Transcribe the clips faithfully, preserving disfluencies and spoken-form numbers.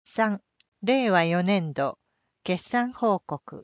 さん、れいわよねんど決算報告。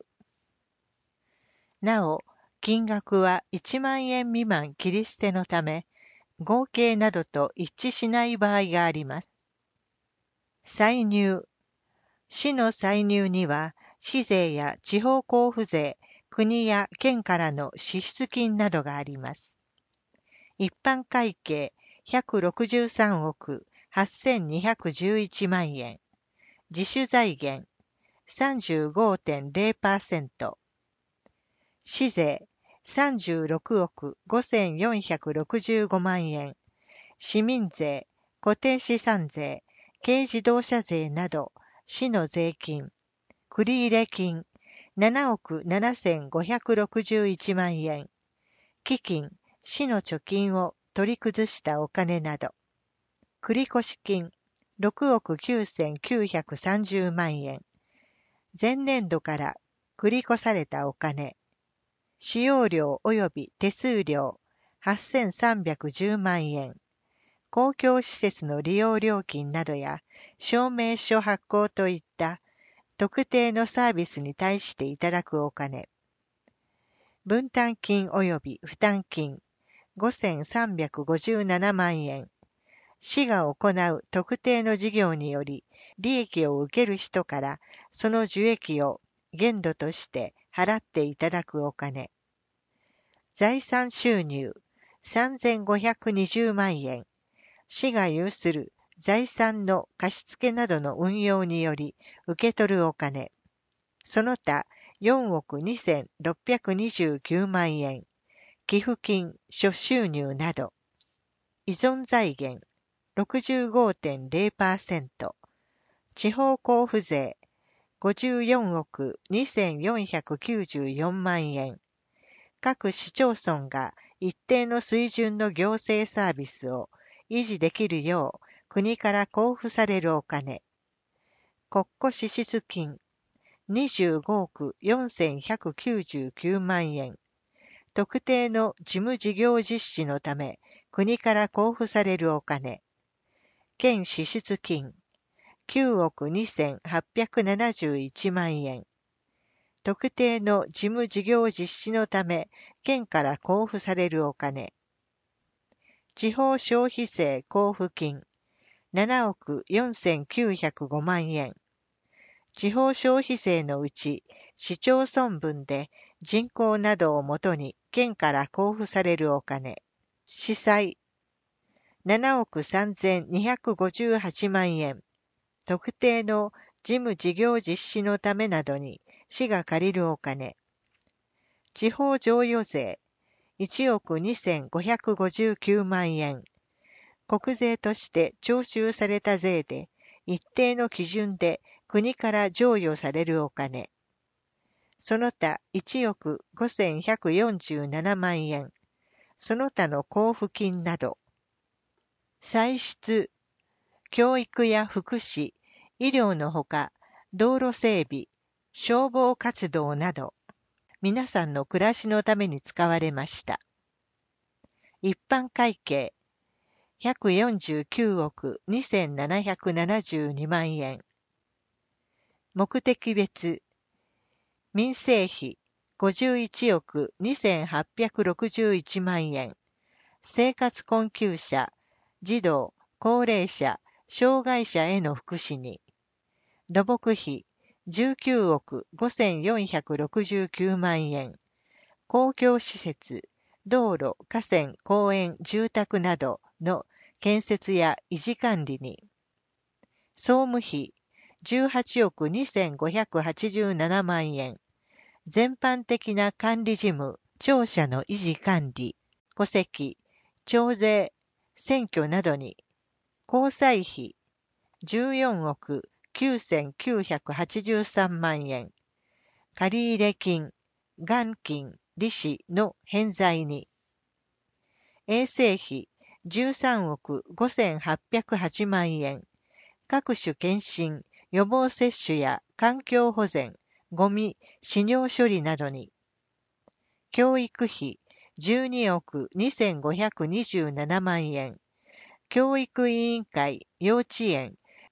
なお、金額はいちまんえん未満切り捨てのため、合計などと一致しない場合があります。歳入。市の歳入には、市税や地方交付税、国や県からの支出金などがあります。一般会計ひゃくろくじゅうさんおくはっせんにひゃくじゅういちまんえん。自主財源 さんじゅうごてんれいパーセント。市税さんじゅうろくおくごせんよんひゃくろくじゅうごまんえん。市民税、固定資産税、軽自動車税など、市の税金、繰入金ななおくななせんごひゃくろくじゅういちまんえん。基金、市の貯金を取り崩したお金など。繰越金ろくおくきゅうせんきゅうひゃくさんじゅうまんえん。前年度から繰り越されたお金。使用料及び手数料はっせんさんびゃくじゅうまんえん。公共施設の利用料金などや証明書発行といった特定のサービスに対していただくお金。分担金及び負担金ごせんさんびゃくごじゅうななまんえん。市が行う特定の事業により利益を受ける人からその受益を限度として払っていただくお金。財産収入さんぜんごひゃくにじゅうまんえん。市が有する財産の貸付などの運用により受け取るお金。その他よんおくにせんろっぴゃくにじゅうきゅうまんえん。寄付金、諸収入など。依存財源 ろくじゅうごてんれいパーセント。地方交付税ごじゅうよんおくにせんよんひゃくきゅうじゅうよんまんえん。各市町村が一定の水準の行政サービスを維持できるよう国から交付されるお金。国庫支出金にじゅうごおくよんせんひゃくきゅうじゅうきゅうまんえん。特定の事務事業実施のため国から交付されるお金。県支出金きゅうおくにせんはっぴゃくななじゅういちまんえん。特定の事務事業実施のため県から交付されるお金。地方消費税交付金ななおくよんせんきゅうひゃくごまんえん。地方消費税のうち市町村分で人口などをもとに県から交付されるお金。市債ななおくさんぜんにひゃくごじゅうはちまんえん。特定の事務事業実施のためなどに市が借りるお金。地方譲与税いちおくにせんごひゃくごじゅうきゅうまんえん。国税として徴収された税で一定の基準で国から譲与されるお金。その他いちおくごせんひゃくよんじゅうななまんえん。その他の交付金など。歳出、教育や福祉、医療のほか、道路整備、消防活動など、皆さんの暮らしのために使われました。一般会計、ひゃくよんじゅうきゅうおくにせんななひゃくななじゅうにまんえん。目的別、民生費、ごじゅういちおくにせんはっぴゃくろくじゅういちまんえん。生活困窮者、児童、高齢者、障害者への福祉に。土木費じゅうきゅうおくごせんよんひゃくろくじゅうきゅうまんえん。公共施設、道路、河川、公園、住宅などの建設や維持管理に。総務費じゅうはちおくにせんごひゃくはちじゅうななまんえん。全般的な管理事務、庁舎の維持管理、戸籍、徴税、選挙などに。交際費じゅうよんおくきゅうせんきゅうひゃくはちじゅうさんまんえん。借入金、元金、利子の返済に。衛生費じゅうさんおくごせんはっぴゃくはちまんえん。各種検診、予防接種や環境保全、ゴミ、飼料処理などに。教育費じゅうにおくにせんごひゃくにじゅうななまんえん。教育委員会、幼稚園、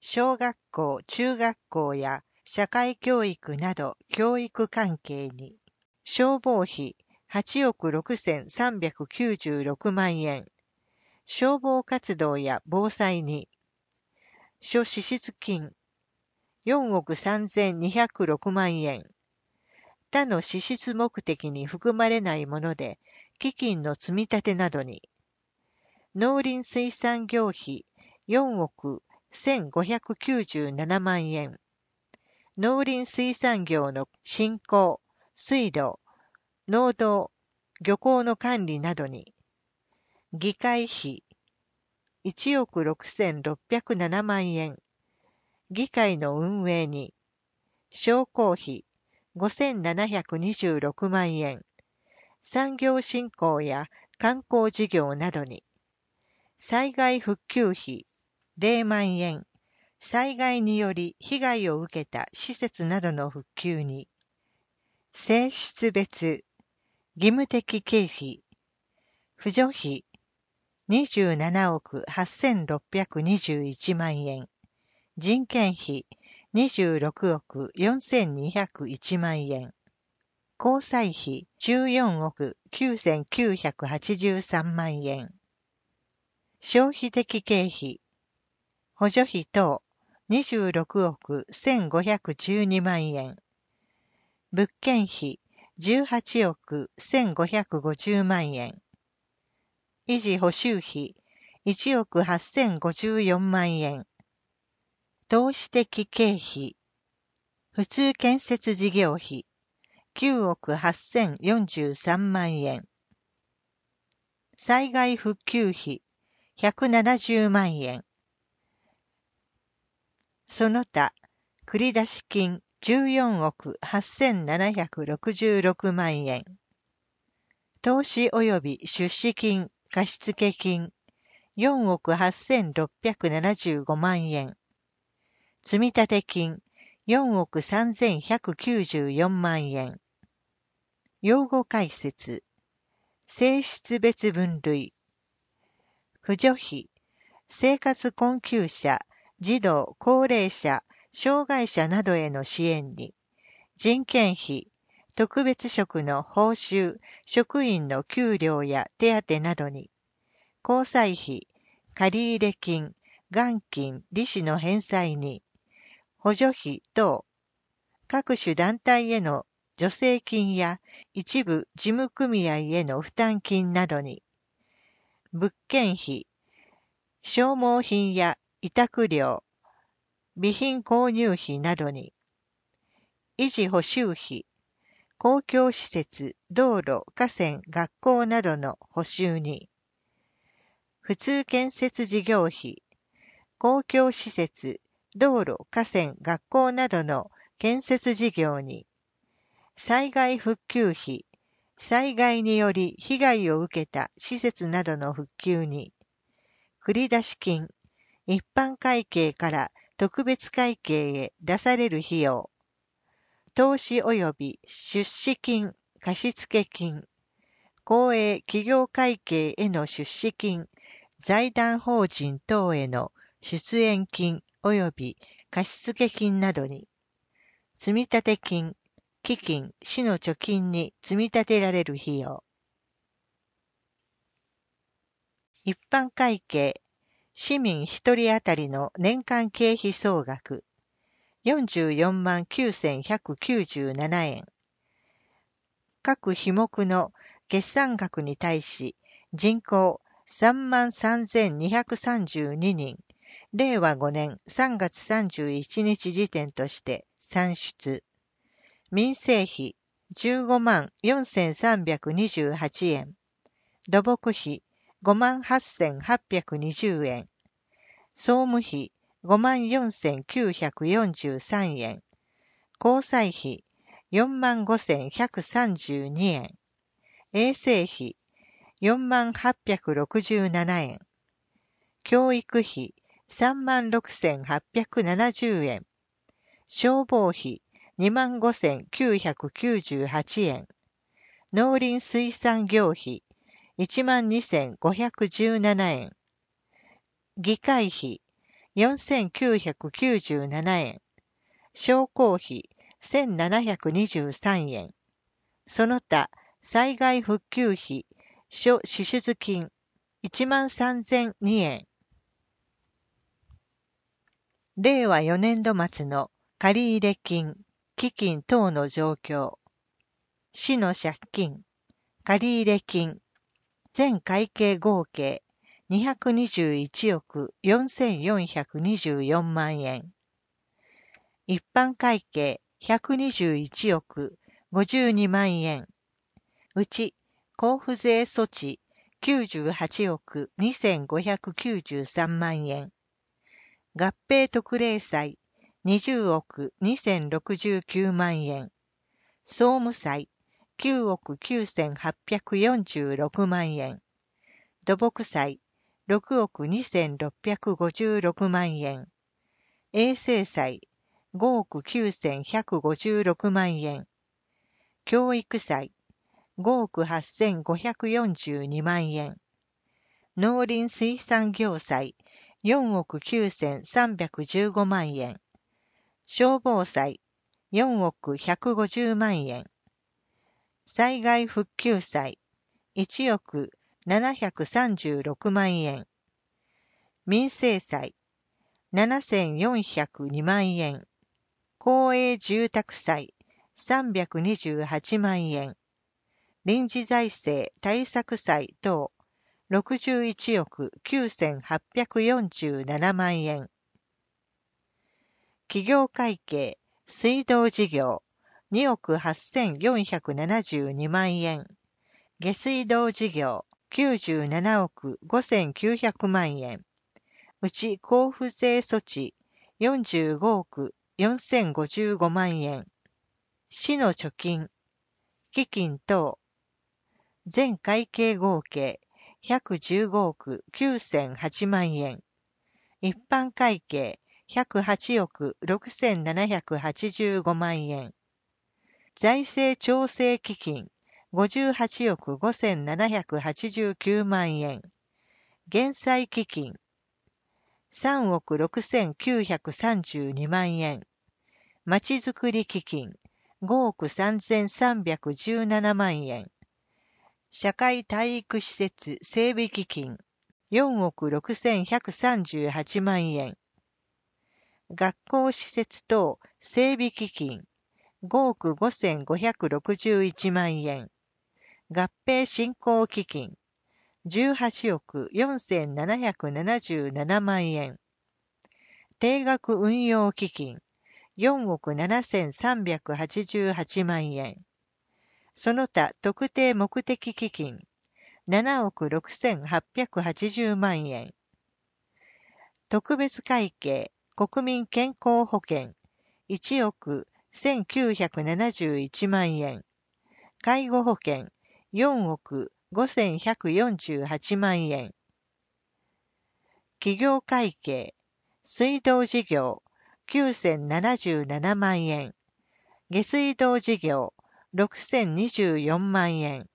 小学校、中学校や社会教育など教育関係に。消防費はちおくろくせんさんびゃくきゅうじゅうろくまんえん。消防活動や防災に。諸支出金よんおくさんぜんにひゃくろくまんえん。他の支出目的に含まれないもので、基金の積み立てなどに。農林水産業費よんおくせんごひゃくきゅうじゅうななまんえん。農林水産業の振興、水路、農道、漁港の管理などに。議会費いちおくろくせんろっぴゃくななまんえん。議会の運営に。商工費ごせんななひゃくにじゅうろくまんえん。産業振興や観光事業などに。災害復旧費れいまんえん。災害により被害を受けた施設などの復旧に。性質別義務的経費扶助費にじゅうななおくはっせんろっぴゃくにじゅういちまんえん。人件費にじゅうろくおくよんせんにひゃくいちまんえん。交際費じゅうよんおくきゅうせんきゅうひゃくはちじゅうさんまんえん。消費的経費補助費等にじゅうろくおくせんごひゃくじゅうにまんえん。物件費じゅうはちおくせんごひゃくごじゅうまんえん。維持補修費いちおくはっせんごじゅうよんまんえん。投資的経費普通建設事業費きゅうおくはっせんよんじゅうさんまんえん。災害復旧費ひゃくななじゅうまんえん。その他、繰出金じゅうよんおくはっせんななひゃくろくじゅうろくまんえん。投資及び出資金、貸付金よんおくはっせんろっぴゃくななじゅうごまんえん。積立金よんおくさんぜんひゃくきゅうじゅうよんまんえん。用語解説。性質別分類。扶助費、生活困窮者、児童、高齢者、障害者などへの支援に。人件費、特別職の報酬、職員の給料や手当などに。交際費、借入金、元金、利子の返済に。補助費等、各種団体への助成金や一部事務組合への負担金などに。物件費、消耗品や委託料、備品購入費などに。維持補修費、公共施設、道路、河川、学校などの補修に。普通建設事業費、公共施設、道路、河川、学校などの建設事業に。災害復旧費、災害により被害を受けた施設などの復旧に。繰出金、一般会計から特別会計へ出される費用。投資及び出資金、貸付金。公営企業会計への出資金、財団法人等への出演金及び貸付金などに。積立金、基金、市の貯金に積み立てられる費用。一般会計、市民一人当たりの年間経費総額、よんじゅうよんまんきゅうせんひゃくきゅうじゅうななえん。各費目の決算額に対し、人口さんまんさんぜんにひゃくさんじゅうににん、れいわごねんさんがつさんじゅういちにち時点として算出。民生費じゅうごまんよんせんさんびゃくにじゅうはちえん。土木費ごまんはっせんはっぴゃくにじゅうえん。総務費ごまんよんせんきゅうひゃくよんじゅうさんえん。交際費よんまんごせんひゃくさんじゅうにえん。衛生費よんまんはっぴゃくろくじゅうななえん。教育費さんまんろくせんはっぴゃくななじゅうえん。消防費にまんごせんきゅうひゃくきゅうじゅうはちえん。農林水産業費いちまんにせんごひゃくじゅうななえん。議会費よんせんきゅうひゃくきゅうじゅうななえん。商工費せんななひゃくにじゅうさんえん。その他、災害復旧費、諸支出金いちまんさんぜんにえん。令和よねん度末の借入金、基金等の状況。市の借金、借入金、全会計合計にひゃくにじゅういちおくよんせんよんひゃくにじゅうよんまんえん。一般会計ひゃくにじゅういちおくごじゅうにまんえん。うち、交付税措置きゅうじゅうはちおくにせんごひゃくきゅうじゅうさんまんえん。合併特例債にじゅうおくにせんろくじゅうきゅうまんえん。総務債きゅうおくきゅうせんはっぴゃくよんじゅうろくまんえん。土木債ろくおくにせんろっぴゃくごじゅうろくまんえん。衛生債ごおくきゅうせんひゃくごじゅうろくまんえん。教育債ごおくはっせんごひゃくよんじゅうにまんえん。農林水産業債よんおくきゅうせんさんびゃくじゅうごまんえん。消防債よんおくひゃくごじゅうまんえん。災害復旧債いちおくななひゃくさんじゅうろくまんえん。民生債ななせんよんひゃくにまんえん。公営住宅債さんびゃくにじゅうはちまんえん。臨時財政対策債等ろくじゅういちおくきゅうせんはっぴゃくよんじゅうななまんえん。企業会計水道事業におくはっせんよんひゃくななじゅうにまんえん。下水道事業きゅうじゅうななおくごせんきゅうひゃくまんえん。うち交付税措置よんじゅうごおくよんせんごじゅうごまんえん。市の貯金、基金等、全会計合計ひゃくじゅうごおくきゅうせんはちまんえん。一般会計ひゃくはちおくろくせんななひゃくはちじゅうごまんえん。財政調整基金ごじゅうはちおくごせんななひゃくはちじゅうきゅうまんえん。減債基金さんおくろくせんきゅうひゃくさんじゅうにまんえん。まちづくり基金ごおくさんぜんさんびゃくじゅうななまんえん。社会体育施設整備基金よんおくろくせんひゃくさんじゅうはちまんえん。学校施設等整備基金ごおくごせんごひゃくろくじゅういちまんえん。合併振興基金じゅうはちおくよんせんななひゃくななじゅうななまんえん。定額運用基金よんおくななせんさんびゃくはちじゅうはちまんえん。その他特定目的基金ななおくろくせんはっぴゃくはちじゅうまんえん。特別会計国民健康保険いちおくせんきゅうひゃくななじゅういちまんえん。介護保険よんおくごせんひゃくよんじゅうはちまんえん。企業会計水道事業きゅうせんななじゅうななまんえん。下水道事業ろくせんにじゅうよんまんえん。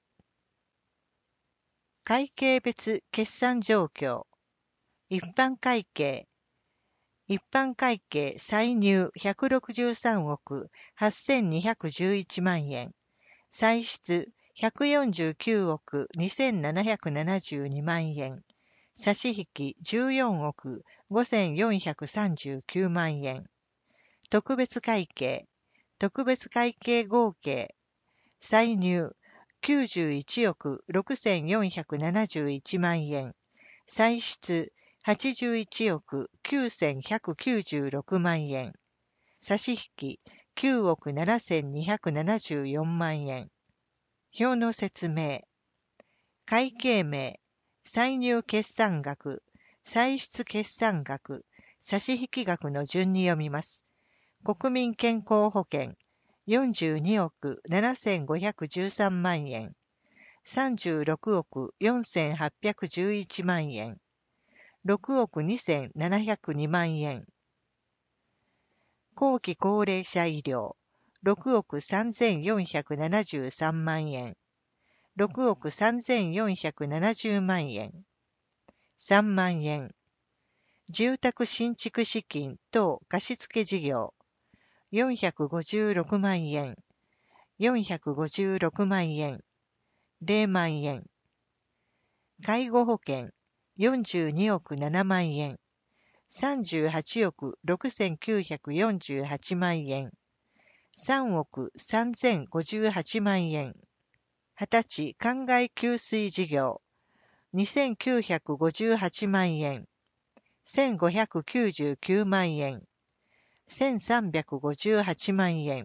会計別決算状況。一般会計一般会計歳入ひゃくろくじゅうさんおくはっせんにひゃくじゅういちまんえん。歳出ひゃくよんじゅうきゅうおくにせんななひゃくななじゅうにまんえん。差し引きじゅうよんおくごせんよんひゃくさんじゅうきゅうまんえん。特別会計特別会計合計歳入きゅうじゅういちおくろくせんよんひゃくななじゅういちまんえん。歳出はちじゅういちおくきゅうせんひゃくきゅうじゅうろくまんえん。差し引ききゅうおくななせんにひゃくななじゅうよんまんえん。表の説明。会計名、歳入決算額、歳出決算額、差し引き額の順に読みます。国民健康保険、よんじゅうにおくななせんごひゃくじゅうさんまんえん。さんじゅうろくおくよんせんはっぴゃくじゅういちまんえん。ろくおくにせんななひゃくにまんえん。後期高齢者医療、ろくおくさんぜんよんひゃくななじゅうさんまんえん。ろくおくさんぜんよんひゃくななじゅうまんえん。さんまんえん。 住宅新築資金等貸付事業よんひゃくごじゅうろくまんえん、よんひゃくごじゅうろくまんえん、れいまんえん。介護保険よんじゅうにおくななまんえん、さんじゅうはちおくろくせんきゅうひゃくよんじゅうはちまんえん、さんおくさんぜんごじゅうはちまんえん。はたち灌漑給水事業にせんきゅうひゃくごじゅうはちまんえん、せんごひゃくきゅうじゅうきゅうまんえん、せんさんびゃくごじゅうはちまんえん。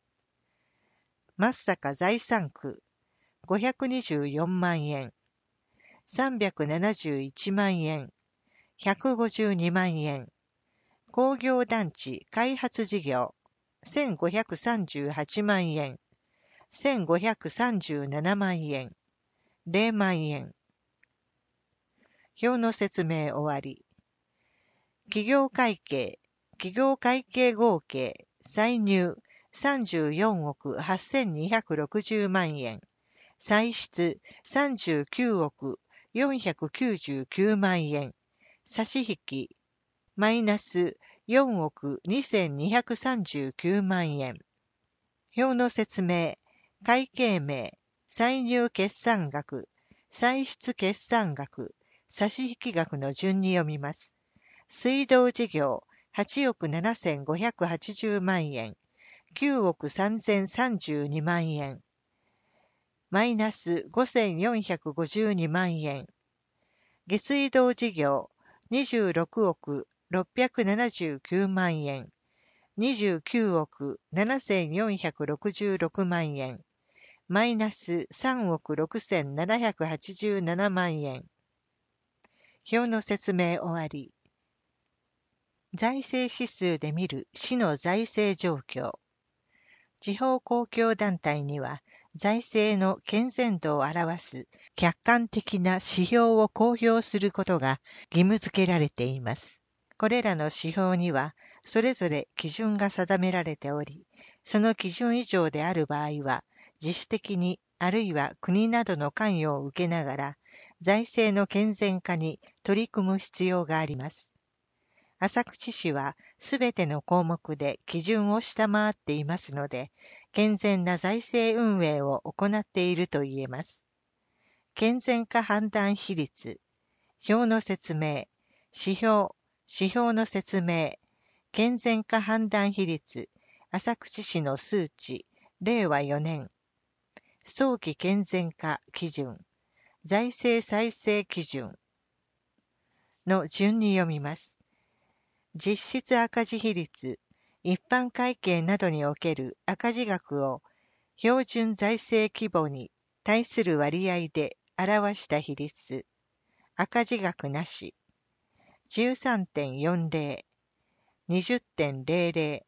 松阪財産区ごひゃくにじゅうよんまんえん、さんびゃくななじゅういちまんえん、ひゃくごじゅうにまんえん。工業団地開発事業せんごひゃくさんじゅうはちまんえん、せんごひゃくさんじゅうななまんえん、れいまんえん。表の説明終わり。企業会計、企業会計合計、歳入さんじゅうよんおくはっせんにひゃくろくじゅうまんえん、歳出さんじゅうきゅうおくよんひゃくきゅうじゅうきゅうまんえん、差し引き、マイナスよんおくにせんにひゃくさんじゅうきゅうまんえん。表の説明、会計名、歳入決算額、歳出決算額、差し引き額の順に読みます。水道事業はちおくななせんごひゃくはちじゅうまんえん、きゅうおくさんぜんさんじゅうにまんえん、マイナスごせんよんひゃくごじゅうにまんえん。下水道事業にじゅうろくおくろっぴゃくななじゅうきゅうまんえん、にじゅうきゅうおくななせんよんひゃくろくじゅうろくまんえん、マイナスさんおくろくせんななひゃくはちじゅうななまんえん。表の説明終わり。財政指数で見る市の財政状況。地方公共団体には財政の健全度を表す客観的な指標を公表することが義務付けられています。これらの指標にはそれぞれ基準が定められており、その基準以上である場合は自主的にあるいは国などの関与を受けながら財政の健全化に取り組む必要があります。浅口市はすべての項目で基準を下回っていますので、健全な財政運営を行っていると言えます。健全化判断比率、表の説明、指標、指標の説明、健全化判断比率、浅口市の数値、れいわよねん、早期健全化基準、財政再生基準の順に読みます。実質赤字比率、一般会計などにおける赤字額を標準財政規模に対する割合で表した比率、赤字額なし、じゅうさんてんよんぜろ、にじゅってんぜろぜろ、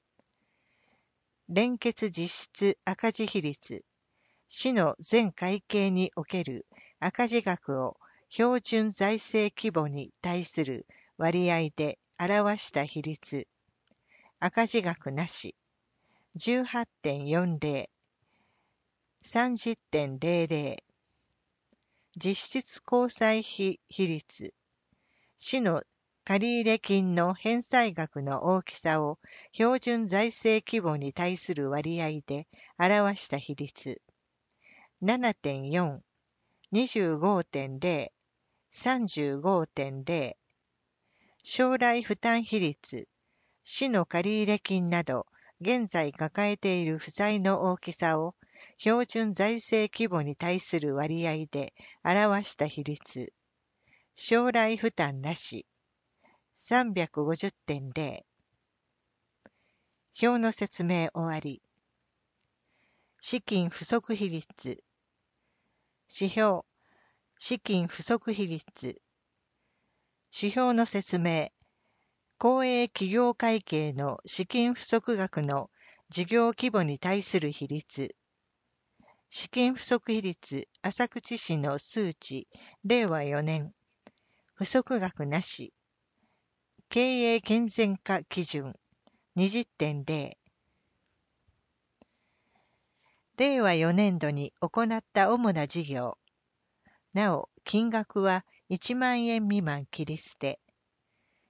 連結実質赤字比率、市の全会計における赤字額を標準財政規模に対する割合で表した比率、赤字額なし、じゅうはちてんよんぜろ、さんじゅってんぜろぜろ、実質公債費比率、市の借入金の返済額の大きさを標準財政規模に対する割合で表した比率、ななてんよん、にじゅうごてんぜろ、さんじゅうごてんぜろ、将来負担比率、市の借入金など現在抱えている負債の大きさを標準財政規模に対する割合で表した比率、将来負担なし、さんびゃくごじゅってんぜろ。表の説明終わり。資金不足比率、指標、資金不足比率、指標の説明、公営企業会計の資金不足額の事業規模に対する比率、資金不足比率、浅口市の数値、れいわよねん、不足額なし、経営健全化基準、にじゅってんぜろ、れいわよねんどに行った主な事業、なお、金額はいちまんえん未満切り捨て、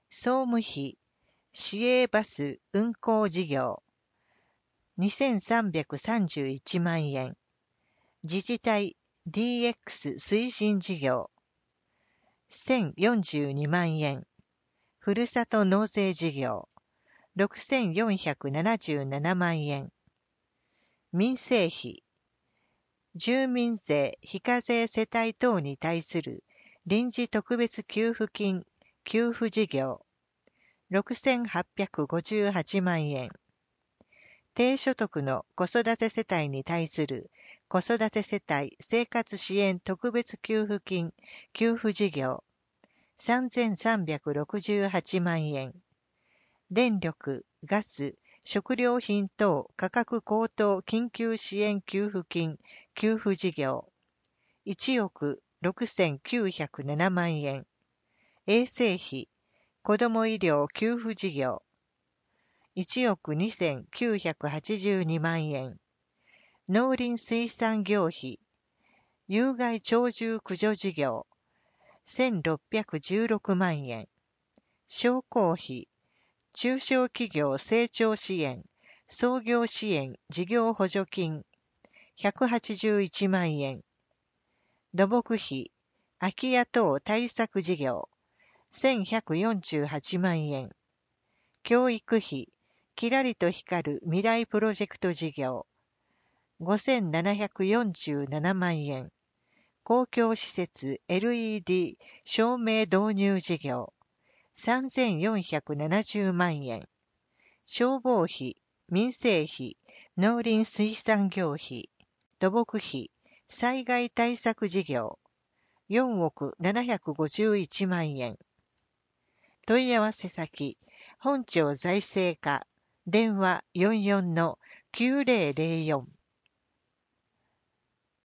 総務費、市営バス運行事業、にせんさんびゃくさんじゅういちまんえん。自治体 ディーエックス 推進事業、せんよんじゅうにまんえん。ふるさと納税事業、ろくせんよんひゃくななじゅうななまんえん。民生費、住民税非課税世帯等に対する臨時特別給付金給付事業、ろくせんはっぴゃくごじゅうはちまんえん。低所得の子育て世帯に対する子育て世帯生活支援特別給付金給付事業、さんぜんさんびゃくろくじゅうはちまんえん。電力、ガス、食料品等価格高騰緊急支援給付金給付事業、いちおくろくせんきゅうひゃくななまんえん。衛生費、子ども医療給付事業、いちおくにせんきゅうひゃくはちじゅうにまんえん。農林水産業費、有害鳥獣駆除事業、せんろっぴゃくじゅうろくまんえん。商工費、中小企業成長支援、創業支援事業補助金、ひゃくはちじゅういちまんえん。土木費、空き家等対策事業、せんひゃくよんじゅうはちまんえん。教育費、きらりと光る未来プロジェクト事業、ごせんななひゃくよんじゅうななまんえん。公共施設 エルイーディー 照明導入事業、さんぜんよんひゃくななじゅうまんえん。消防費、民生費、農林水産業費、土木費、災害対策事業、よんおくななひゃくごじゅういちまんえん。問い合わせ先、本庁財政課、電話 よんじゅうよんのきゅうぜろぜろよん。